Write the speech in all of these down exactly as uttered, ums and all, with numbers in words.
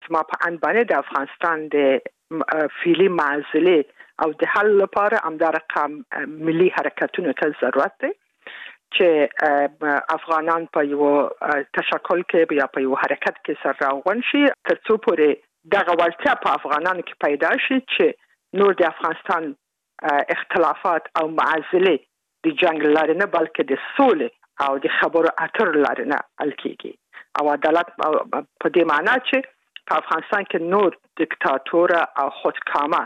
زما په اند باندې د افغانستان د فعلي معضله او د حل لپاره همدا رقم ملي حرکتونو ته ضرورت دی چې افغانان په یو تشکل کې یا په یو حرکت کې سره راغون شي ترڅو پورې دغه وړتیا په افغانانو کې پیدا شي چې نور د افغانستان اختلافات او معضله د جنگ لاره نه بلکې د سولې او د خبرو اترو لاره نه حل کیږي او عدالت په دې معنی چې په افغانستان کې نور دیکتاتور او خودکامه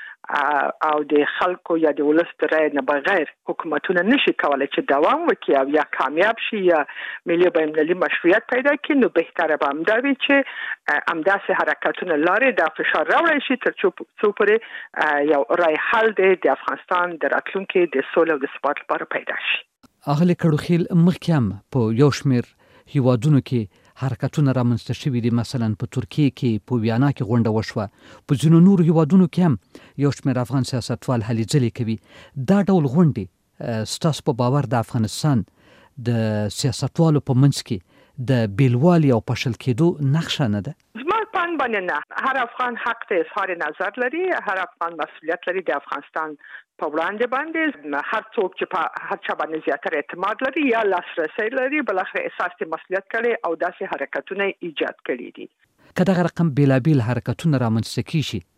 او د خلکو یا د ولس د رای نه بغیر حکومتونه نشي کولای چې دوام وکړي او یا کامیاب شي یا ملي بین‌المللي مشروعیت پیدا کړي نو بهتره به همدا وي چې همداسې حرکتونه لارې د فشار راوړی شي تر څو پورې یو رای حل د افغانستان د راتلونکي د سولې او د ثبات لپاره پیدا شي. اغلی کډوخیل مخکې هم په یو شمېر هیوادونو کې حرکتونه رامنځته شوي دي، مثلا په ترکیه کې په ویانا کې غونډه وشوه، په ځینو نورو هیوادونو کې هم یو شمېر افغان سیاستوال هلې ځلې کوي. دا ډول غونډې ستاسو په باور د افغانستان د سیاستوالو په منځ کې د بیلوالي او پاشل کېدو نښه نه ده؟ زما په اند باندې نه. هر افغان حق ته اظهار نظر لري، هر افغان مسؤلیت لري د افغانستان په وړاندې باندې. هر څوک چې په هر چا باندې زیاتره اعتماد لري یا لاسرسی لري بل اخر احساس د مسؤلیت کړي او داسې حرکتونه ایجاد کړي دي. که دغه رقم بیلابیل حرکتونه رامنځته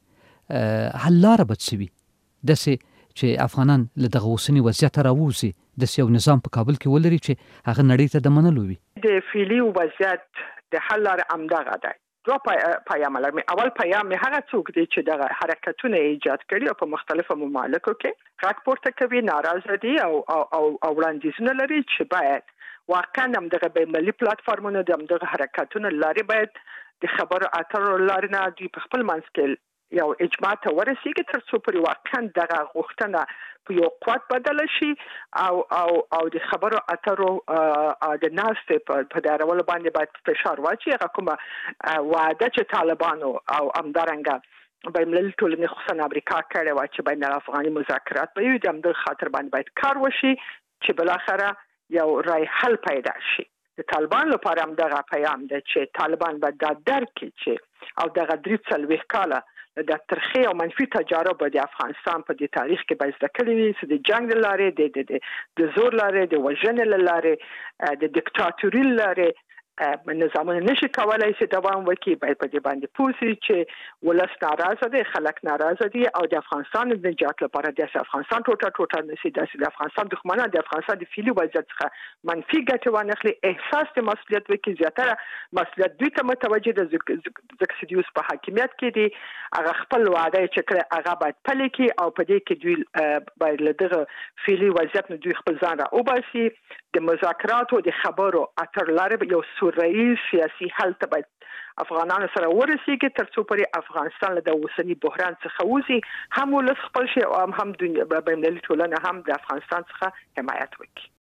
کیږي حل لاره به څه وي؟ داسې چې افغانان له دغه اوسني وضعیت راووځي، داسې یو نظام په کابل کې ولري چې هغه نړۍ ته د منلو وي. د فعلي وضعیت د حل لاره همدغه ده. دو پیام لرم. اول پیام هغه څوک دی چې دغه حرکتونه ایجاد کړي او په مختلفو ممالکو کې غږ پورته کوي، ناراضه دي او او او وړاندیزونه لري چې باید واقعا هم دغه بین‌المللي پلیټفارمونه د دغه حرکتونو لارې باید د خبرو اترو لارې نه دوی په خپل منځ کې یو اجماع ته ورسیږي تر څو پورې واقعا دغه غوښتنه په یو قوت بدل شي او او او د خبرو اترو د ناستې په دارولو باندې باید فشار واچي. هغه کومه وعده چې طالبانو او همدارنګه بین‌المللي ټولنې خصوصا امریکا کړې وه چې بین الافغاني مذاکرات به وي، د همدغه خاطر باندې باید کار وشي چې بالاخره یو رای حل پیدا شي. د طالبان لپاره هم دغه پیام دی چې طالبان به دا درک کړي چې او دغه درې څلوېښت کاله د ترخی او منفي تجارب د افغانستان په دې تاریخ کې به زده کړي وي چې د جنگ لارې د د د زور لارې د وژنې لارې د دیکتاتوري لارې نظامونه نشي کولای چې دوام وکړي. باید په دې باندې پوه شي چې ولس ناراضه دي، خلک ناراضه دي او د افغانستان د نجات لپاره د افغانستان ټوټه ټوټه نشي داسې د افغانستان دښمنان د افغانستان د فعلي وضعیت څخه منفي ګټه وانخلي، احساس د مسؤلیت وکړي. زیاتره مسؤلیت دوی ته متوجه د ځکه چې دوی په حاکمیت کې دي، هغه خپل وعده چې کړی هغه باید پلي کړي او په دې کې دوی باید له دغه فعلي وضعیت نه دوی خپل ځان را وباسي. د مذاکراتو د خبرو اتر لارې یو رئیس سیاسي حل ته باید افغانانو سره ورسیږي تر څو پورې افغانستان له د اوسني بحران څخه وځي، هم ولس خپل شي او هم هم بین‌المللي ټولنه هم د افغانستان څخه حمایت وکړي.